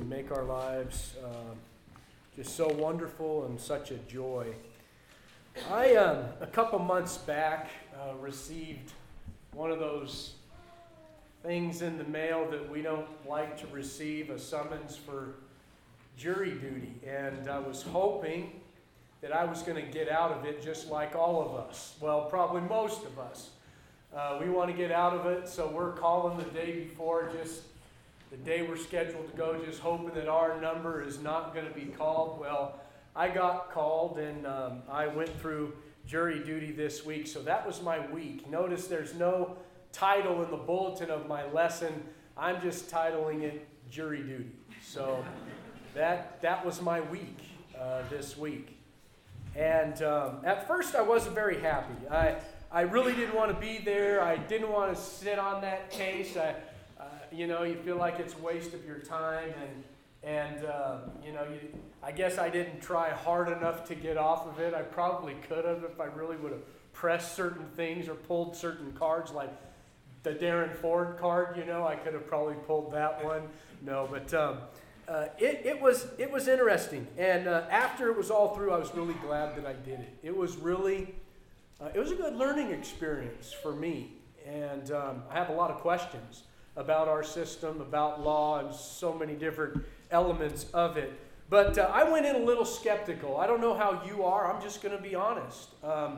make our lives just so wonderful and such a joy. I, a couple months back, received one of those things in the mail that we don't like to receive, a summons for jury duty. And I was hoping that I was going to get out of it just like all of us. Well, probably most of us. We want to get out of it, so we're calling the day before, just the day we're scheduled to go, just hoping that our number is not going to be called. Well, I got called, and I went through jury duty this week, so that was my week. Notice there's no title in the bulletin of my lesson. I'm just titling it Jury Duty. So that was my week this week. And at first I wasn't very happy. I really didn't want to be there. I didn't want to sit on that case. You feel like it's a waste of your time, and I guess I didn't try hard enough to get off of it. I probably could have if I really would have pressed certain things or pulled certain cards, like the Darren Ford card. I could have probably pulled that one. No, but it was interesting. And after it was all through, I was really glad that I did it. It was really it was a good learning experience for me, and I have a lot of questions about our system, about law, and so many different elements of it. But I went in a little skeptical. I don't know how you are. I'm just going to be honest.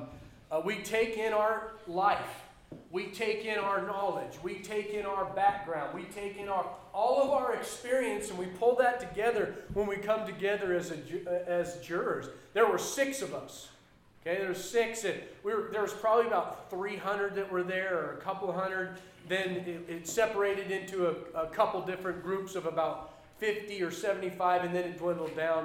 We take in our life. We take in our knowledge. We take in our background. We take in all of our experience, and we pull that together when we come together as jurors. There were 6 of us. Okay, there's 6. There was probably about 300 that were there, or a couple hundred. Then it separated into a couple different groups of about 50 or 75, and then it dwindled down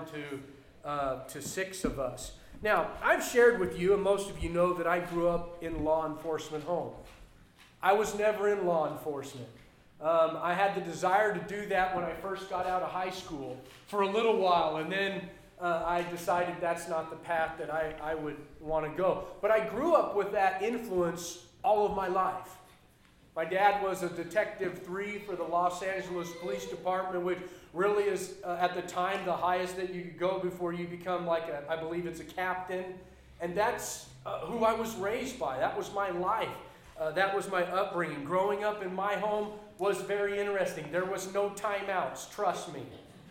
to 6 of us. Now, I've shared with you, and most of you know, that I grew up in a law enforcement home. I was never in law enforcement. I had the desire to do that when I first got out of high school for a little while, and then I decided that's not the path that I would want to go. But I grew up with that influence all of my life. My dad was a Detective 3 for the Los Angeles Police Department, which really is, at the time, the highest that you could go before you become I believe it's a captain. And that's who I was raised by. That was my life. That was my upbringing. Growing up in my home was very interesting. There was no timeouts, trust me.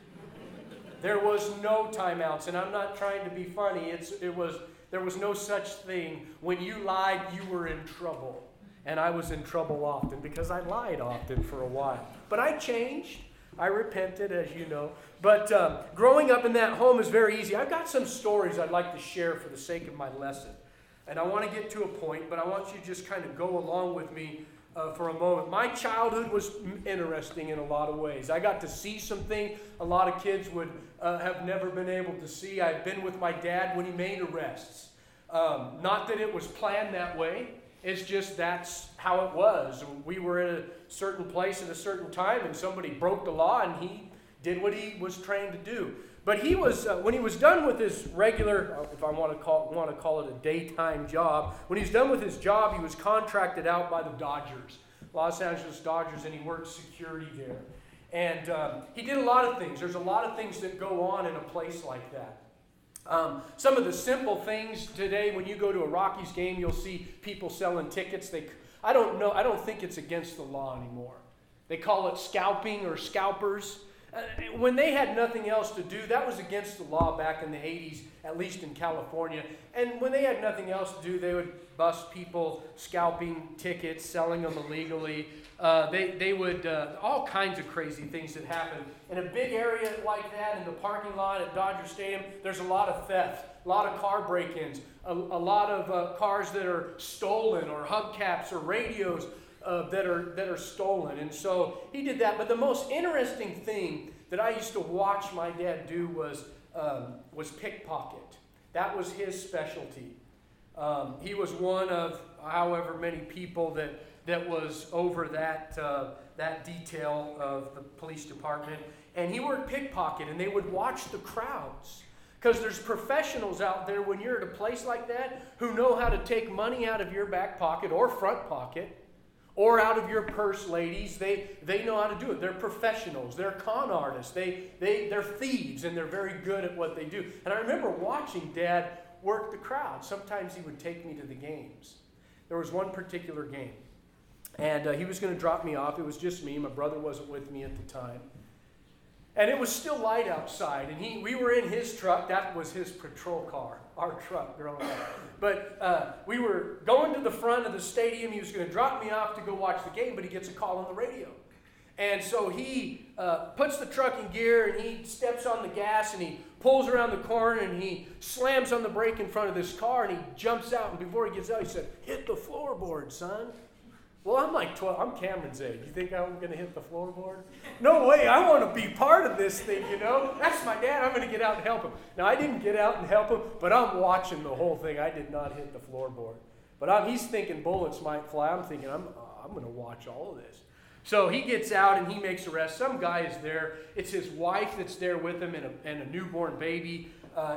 There was no timeouts, and I'm not trying to be funny. There was no such thing. When you lied, you were in trouble. And I was in trouble often because I lied often for a while. But I changed. I repented, as you know. But growing up in that home is very easy. I've got some stories I'd like to share for the sake of my lesson. And I want to get to a point, but I want you to just kind of go along with me for a moment. My childhood was interesting in a lot of ways. I got to see something a lot of kids would have never been able to see. I've been with my dad when he made arrests. Not that it was planned that way. It's just that's how it was. We were in a certain place at a certain time, and somebody broke the law, and he did what he was trained to do. But he was when he was done with his regular, if I want to call it a daytime job, when he was done with his job, he was contracted out by the Dodgers, Los Angeles Dodgers, and he worked security there. And he did a lot of things. There's a lot of things that go on in a place like that. Some of the simple things today, when you go to a Rockies game, you'll see people selling tickets. I don't think it's against the law anymore. They call it scalping or scalpers. When they had nothing else to do, that was against the law back in the 80s, at least in California. And when they had nothing else to do, they would bust people scalping tickets, selling them illegally. They would, all kinds of crazy things that happen. In a big area like that, in the parking lot at Dodger Stadium, there's a lot of theft, a lot of car break-ins, a lot of cars that are stolen, or hubcaps or radios that are stolen. And so he did that. But the most interesting thing that I used to watch my dad do was pickpocket. That was his specialty. He was one of however many people that was over that detail of the police department. And he worked pickpocket, and they would watch the crowds. Because there's professionals out there when you're at a place like that who know how to take money out of your back pocket or front pocket, or out of your purse, ladies. They know how to do it. They're professionals. They're con artists. They're thieves, and they're very good at what they do. And I remember watching Dad work the crowd. Sometimes he would take me to the games. There was one particular game, and he was going to drop me off. It was just me. My brother wasn't with me at the time. And it was still light outside, and we were in his truck. That was his patrol car, our truck growing up. But we were going to the front of the stadium. He was going to drop me off to go watch the game, but he gets a call on the radio. And so he puts the truck in gear, and he steps on the gas, and he pulls around the corner, and he slams on the brake in front of this car, and he jumps out. And before he gets out, he said, "Hit the floorboard, son." Well, I'm like 12. I'm Cameron's age. You think I'm going to hit the floorboard? No way. I want to be part of this thing, you know. That's my dad. I'm going to get out and help him. Now, I didn't get out and help him, but I'm watching the whole thing. I did not hit the floorboard. But he's thinking bullets might fly. I'm thinking I'm going to watch all of this. So he gets out and he makes arrest. Some guy is there. It's his wife that's there with him and a newborn baby.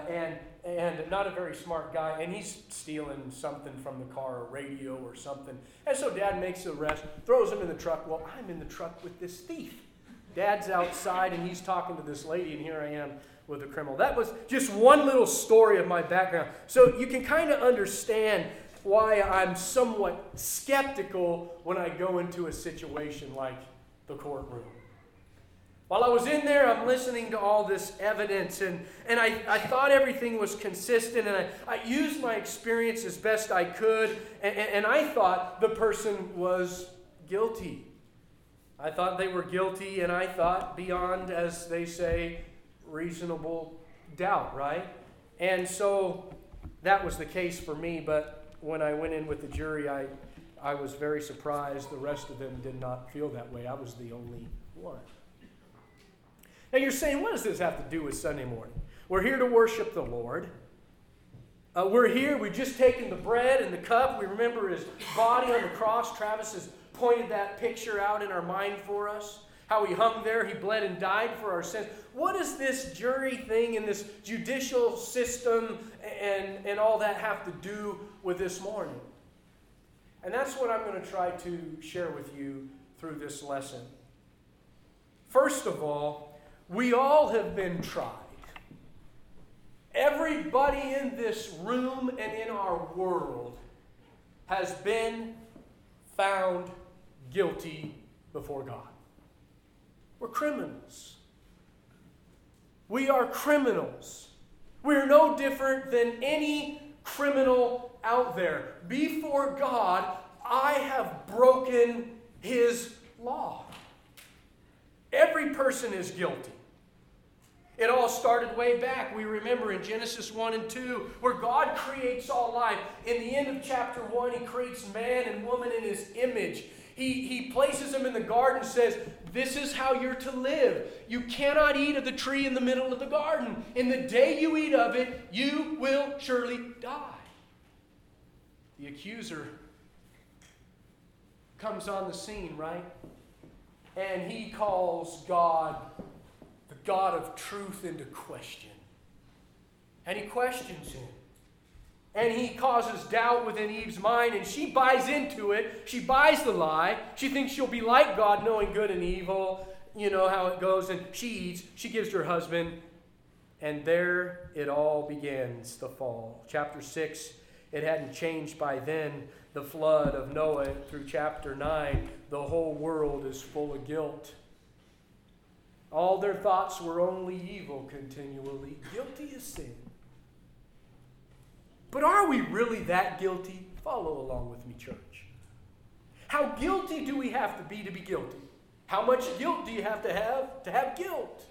And not a very smart guy, and he's stealing something from the car, a radio or something. And so Dad makes the arrest, throws him in the truck. Well, I'm in the truck with this thief. Dad's outside, and he's talking to this lady, and here I am with a criminal. That was just one little story of my background. So you can kind of understand why I'm somewhat skeptical when I go into a situation like the courtroom. While I was in there, I'm listening to all this evidence, and I thought everything was consistent, and I used my experience as best I could, and I thought the person was guilty. I thought they were guilty, and I thought beyond, as they say, reasonable doubt, right? And so that was the case for me, but when I went in with the jury, I was very surprised. The rest of them did not feel that way. I was the only one. Now you're saying, what does this have to do with Sunday morning? We're here to worship the Lord. We're here, we've just taken the bread and the cup. We remember his body on the cross. Travis has pointed that picture out in our mind for us. How he hung there, he bled and died for our sins. What does this jury thing and this judicial system and all that have to do with this morning? And that's what I'm going to try to share with you through this lesson. First of all, we all have been tried. Everybody in this room and in our world has been found guilty before God. We're criminals. We are criminals. We're no different than any criminal out there. Before God, I have broken his law. Every person is guilty. It all started way back. We remember in Genesis 1 and 2, where God creates all life. In the end of chapter 1, he creates man and woman in his image. He places them in the garden and says, this is how you're to live. You cannot eat of the tree in the middle of the garden. In the day you eat of it, you will surely die. The accuser comes on the scene, right? And he calls God, the God of truth, into question. And he questions him. And he causes doubt within Eve's mind, and she buys into it. She buys the lie. She thinks she'll be like God, knowing good and evil. You know how it goes. And she eats. She gives to her husband. And there it all begins, the fall. Chapter 6, it hadn't changed by then. The flood of Noah through chapter 9, the whole world is full of guilt. All their thoughts were only evil continually. Guilty as sin. But are we really that guilty? Follow along with me, church. How guilty do we have to be guilty? How much guilt do you have to have guilt?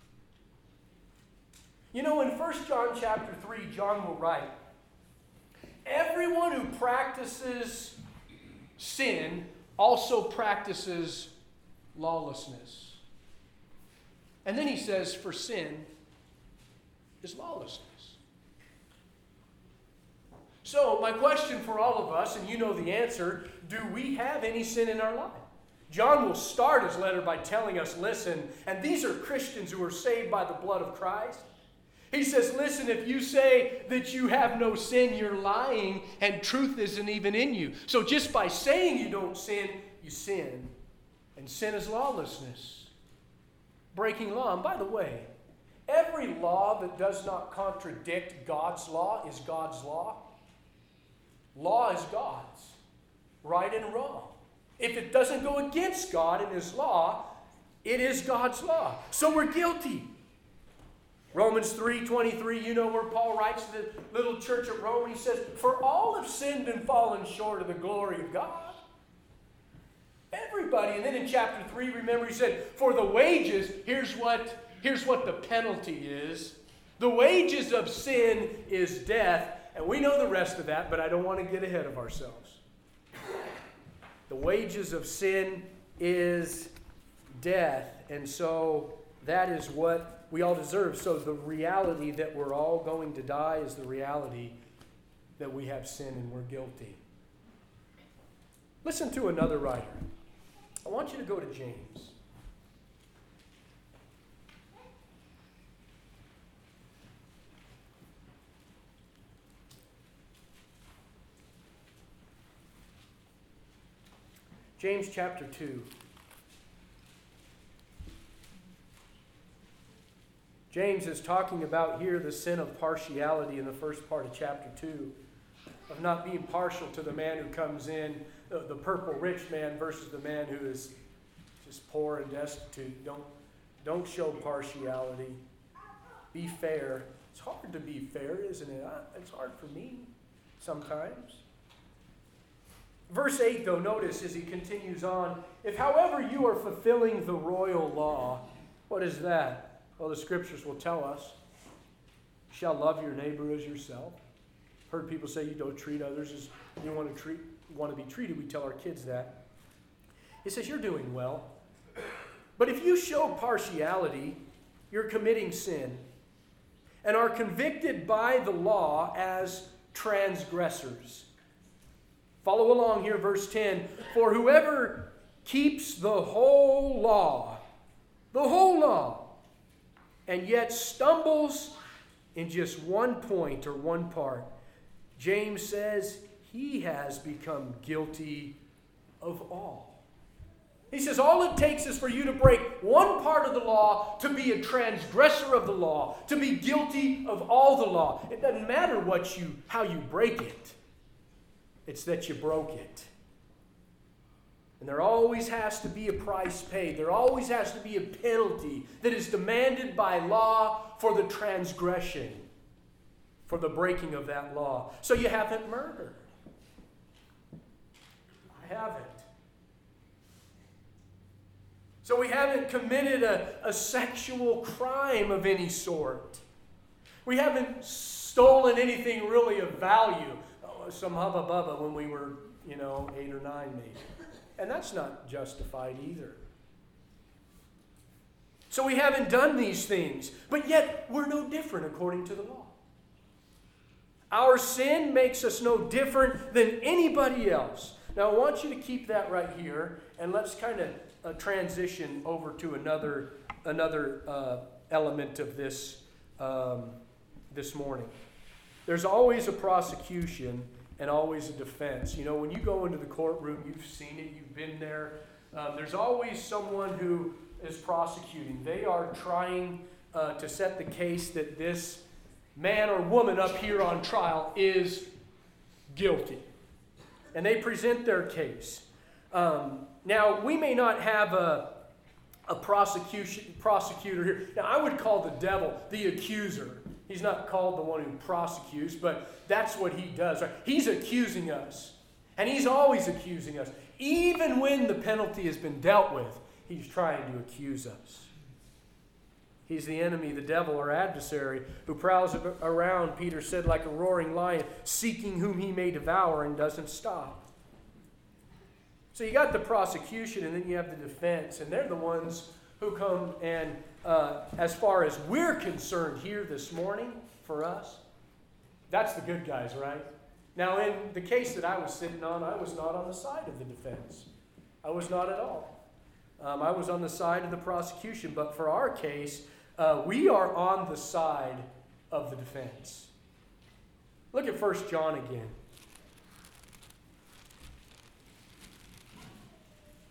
You know, in 1 John chapter 3, John will write, everyone who practices sin also practices lawlessness. And then he says, for sin is lawlessness. So, my question for all of us, and you know the answer, do we have any sin in our life? John will start his letter by telling us, listen, and these are Christians who are saved by the blood of Christ. He says, listen, if you say that you have no sin, you're lying, and truth isn't even in you. So just by saying you don't sin you sin, and sin is lawlessness, breaking law. And by the way, every law that does not contradict God's law is God's law. Law is God's, right and wrong. If it doesn't go against God and His law, it is God's law. So we're guilty. Romans 3:23, you know where Paul writes to the little church at Rome. He says, for all have sinned and fallen short of the glory of God. Everybody. And then in chapter 3, remember he said, for the wages, here's what the penalty is. The wages of sin is death. And we know the rest of that, but I don't want to get ahead of ourselves. The wages of sin is death. And so that is what we all deserve. So the reality that we're all going to die is the reality that we have sin and we're guilty. Listen to another writer. I want you to go to James. James chapter 2. James is talking about here the sin of partiality in the first part of chapter 2, of not being partial to the man who comes in, the purple rich man versus the man who is just poor and destitute. Don't show partiality. Be fair. It's hard to be fair, isn't it? It's hard for me sometimes. Verse 8, though, notice as he continues on, if however you are fulfilling the royal law, what is that? Well, the scriptures will tell us, you shall love your neighbor as yourself. Heard people say you don't treat others as you want to be treated. We tell our kids that. He says you're doing well. But if you show partiality, you're committing sin and are convicted by the law as transgressors. Follow along here, verse 10. For whoever keeps the whole law, and yet stumbles in just one point or one part, James says he has become guilty of all. He says all it takes is for you to break one part of the law to be a transgressor of the law, to be guilty of all the law. It doesn't matter how you break it. It's that you broke it. And there always has to be a price paid. There always has to be a penalty that is demanded by law for the transgression, for the breaking of that law. So you haven't murdered. I haven't. So we haven't committed a sexual crime of any sort. We haven't stolen anything really of value. Some hubba bubba when we were, 8 or 9 maybe. And that's not justified either. So we haven't done these things, but yet we're no different according to the law. Our sin makes us no different than anybody else. Now I want you to keep that right here, and let's kind of transition over to another element of this this morning. There's always a prosecution and always a defense. When you go into the courtroom, you've seen it, you've been there. There's always someone who is prosecuting. They are trying to set the case that this man or woman up here on trial is guilty. And they present their case. Now, we may not have a prosecutor here. Now, I would call the devil the accuser. He's not called the one who prosecutes, but that's what he does. Right? He's accusing us. And he's always accusing us. Even when the penalty has been dealt with, he's trying to accuse us. He's the enemy, the devil, our adversary, who prowls around, Peter said, like a roaring lion, seeking whom he may devour and doesn't stop. So you got the prosecution and then you have the defense, and they're the ones who come and, as far as we're concerned here this morning, for us, that's the good guys, right? Now, in the case that I was sitting on, I was not on the side of the defense. I was not at all. I was on the side of the prosecution, but for our case, we are on the side of the defense. Look at 1 John again.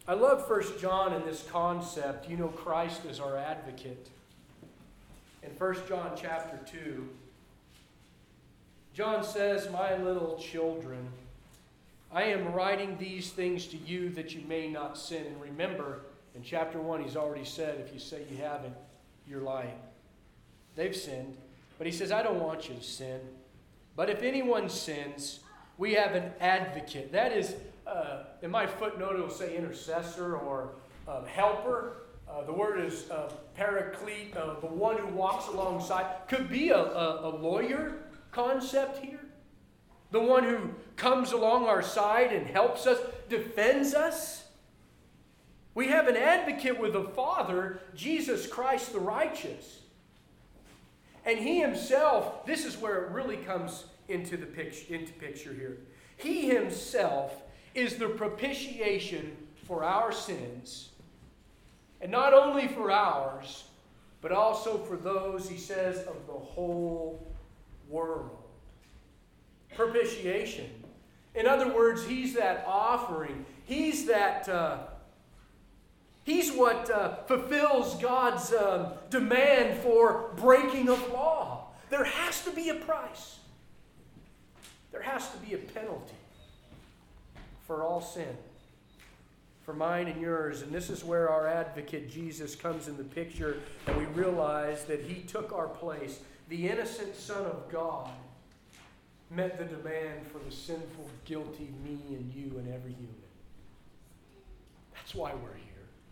I love 1 John in this concept. You know, Christ is our advocate. In 1 John chapter 2, John says, "My little children, I am writing these things to you that you may not sin." And remember, in chapter 1, he's already said, if you say you haven't, you're lying. They've sinned. But he says, I don't want you to sin. But if anyone sins, we have an advocate. That is, in my footnote, it will say intercessor or helper. The word is paraclete, the one who walks alongside. Could be a lawyer concept here. The one who comes along our side and helps us, defends us. We have an advocate with the Father, Jesus Christ the righteous. And he himself, this is where it really comes into picture here. He himself is the propitiation for our sins. And not only for ours, but also for those, he says, of the whole world. Propitiation. In other words, he's that offering. He's that... He's what fulfills God's demand for breaking of law. There has to be a price. There has to be a penalty for all sin, for mine and yours. And this is where our advocate Jesus comes in the picture, and we realize that he took our place. The innocent Son of God met the demand for the sinful, guilty me and you and every human. That's why we're here.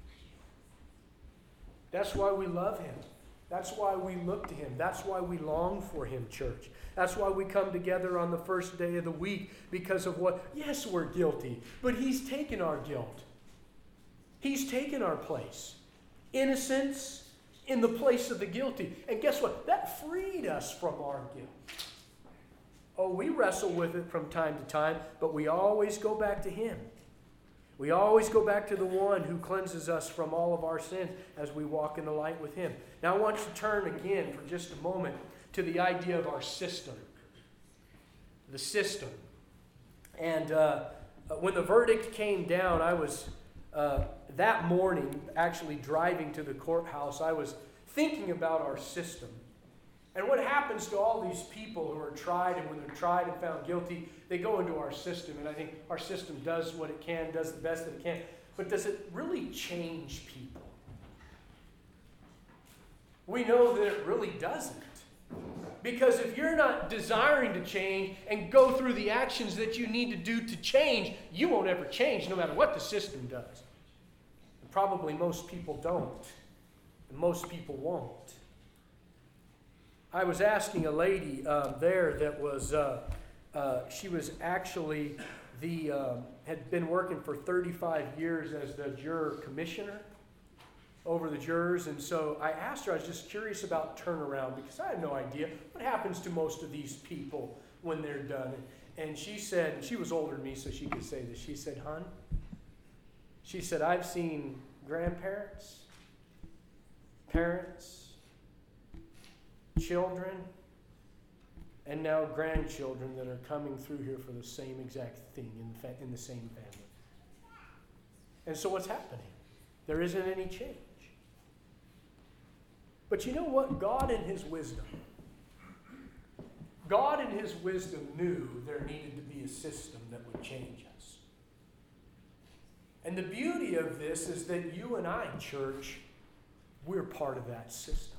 That's why we love him. That's why we look to him. That's why we long for him, church. That's why we come together on the first day of the week, because of what? Yes, we're guilty, but he's taken our guilt. He's taken our place. Innocence in the place of the guilty. And guess what? That freed us from our guilt. Oh, we wrestle with it from time to time, but we always go back to him. We always go back to the one who cleanses us from all of our sins as we walk in the light with him. Now I want you to turn again for just a moment to the idea of our system. The system. And when the verdict came down, I was, that morning, actually driving to the courthouse, I was thinking about our system. And what happens to all these people who are tried, and when they're tried and found guilty, they go into our system. And I think our system does what it can, does the best that it can. But does it really change people? We know that it really doesn't. Because if you're not desiring to change and go through the actions that you need to do to change, you won't ever change no matter what the system does. And probably most people don't. And most people won't. I was asking a lady there that was, she was actually had been working for 35 years as the juror commissioner over the jurors. And so I asked her, I was just curious about turnaround, because I had no idea what happens to most of these people when they're done. And she said, she was older than me, so she could say this. She said, "Hon," she said, "I've seen grandparents, parents, children, and now grandchildren that are coming through here for the same exact thing in the same family." And so what's happening? There isn't any change. But you know what? God in his wisdom knew there needed to be a system that would change us. And the beauty of this is that you and I, church, we're part of that system.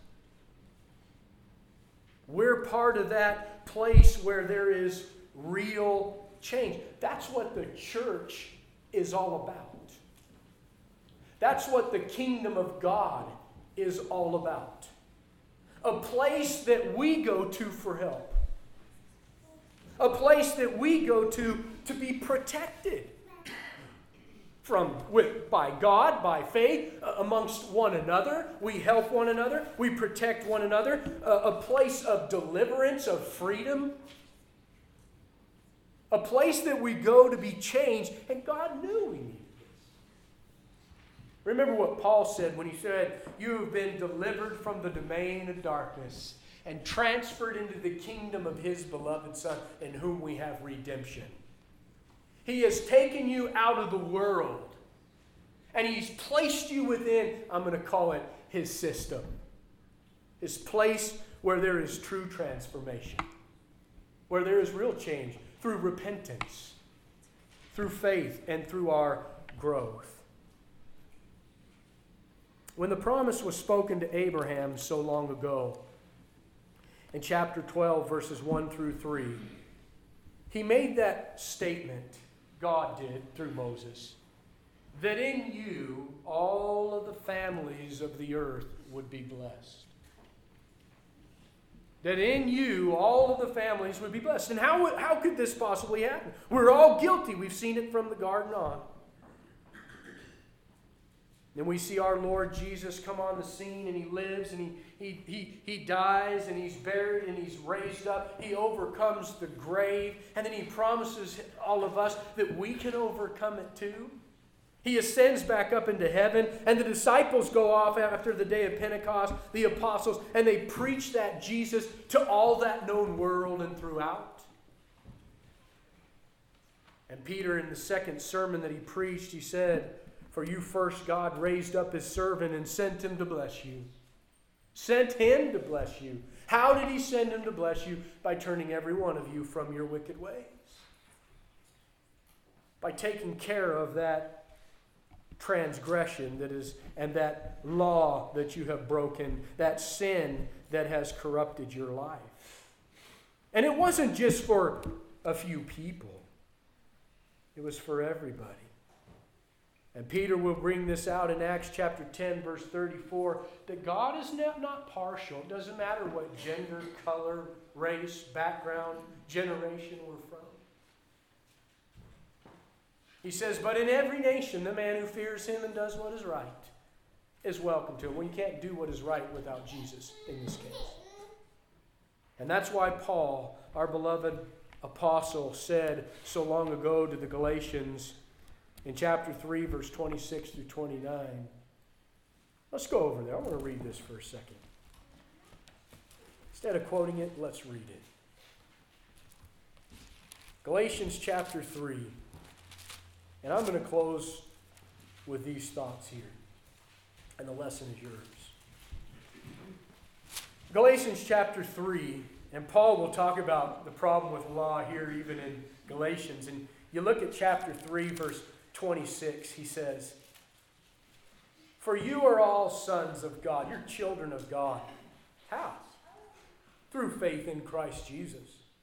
We're part of that place where there is real change. That's what the church is all about. That's what the kingdom of God is all about. A place that we go to for help. A place that we go to be protected by God, by faith, amongst one another. We help one another. We protect one another. A place of deliverance, of freedom. A place that we go to be changed. And God knew we needed this. Remember what Paul said when he said, "You have been delivered from the domain of darkness and transferred into the kingdom of his beloved Son, in whom we have redemption." He has taken you out of the world And He's placed you within, I'm going to call it His system. His place where there is true transformation. Where there is real change through repentance, through faith, and through our growth. When the promise was spoken to Abraham so long ago, in chapter 12, verses 1 through 3, he made that statement, God did through Moses, that in you all of the families of the earth would be blessed. That in you all of the families would be blessed. And how could this possibly happen? We're all guilty. We've seen it from the garden on. Then we see our Lord Jesus come on the scene, and He lives, and he dies, and He's buried, and He's raised up. He overcomes the grave, and then He promises all of us that we can overcome it too. He ascends back up into heaven, and the disciples go off after the day of Pentecost, the apostles, and they preach that Jesus to all that known world and throughout. And Peter, in the second sermon that he preached, he said, "For you first God raised up His servant and sent Him to bless you." Sent Him to bless you. How did He send Him to bless you? By turning every one of you from your wicked ways. By taking care of that transgression that is, and that law that you have broken, that sin that has corrupted your life. And it wasn't just for a few people. It was for everybody. And Peter will bring this out in Acts chapter 10, verse 34, that God is not partial. It doesn't matter what gender, color, race, background, generation we're from. He says, but in every nation, the man who fears Him and does what is right is welcome to Him. Well, you can't do what is right without Jesus in this case. And that's why Paul, our beloved apostle, said so long ago to the Galatians in chapter 3, verse 26 through 29. Let's go over there. I want to read this for a second. Instead of quoting it, let's read it. Galatians chapter 3. And I'm going to close with these thoughts here. And the lesson is yours. Galatians chapter 3, and Paul will talk about the problem with law here even in Galatians. And you look at chapter 3, verse 26, he says, "For you are all sons of God." You're children of God. How? Through faith in Christ Jesus.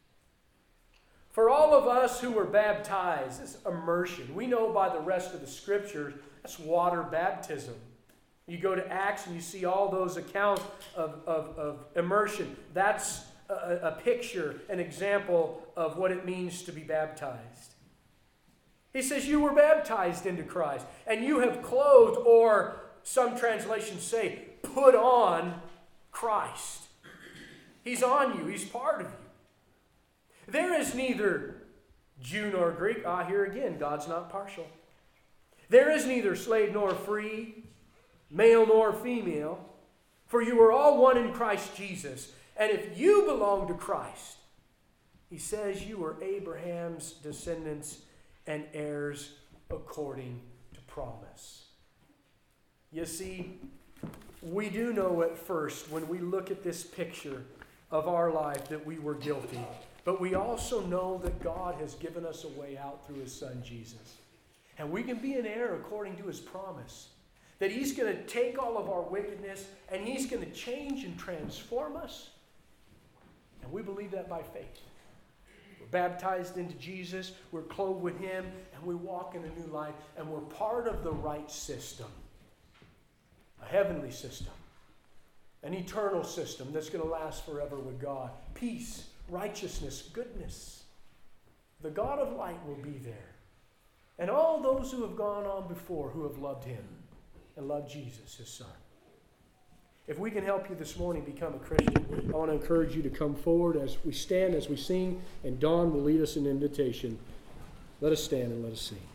For all of us who were baptized, this immersion, we know by the rest of the Scriptures, that's water baptism. You go to Acts and you see all those accounts of immersion. That's a picture, an example of what it means to be baptized. He says you were baptized into Christ, and you have clothed, or some translations say, put on Christ. He's on you. He's part of you. There is neither Jew nor Greek. Here again, God's not partial. There is neither slave nor free, male nor female, for you are all one in Christ Jesus. And if you belong to Christ, he says you are Abraham's descendants and heirs according to promise. You see, we do know at first when we look at this picture of our life that we were guilty. But we also know that God has given us a way out through His Son, Jesus. And we can be an heir according to His promise. That He's going to take all of our wickedness and He's going to change and transform us. And we believe that by faith. We're baptized into Jesus, we're clothed with Him, and we walk in a new life. And we're part of the right system. A heavenly system. An eternal system that's going to last forever with God. Peace. Righteousness, goodness. The God of light will be there. And all those who have gone on before who have loved Him and loved Jesus, His Son. If we can help you this morning become a Christian, I want to encourage you to come forward as we stand, as we sing, and Dawn will lead us in invitation. Let us stand and let us sing.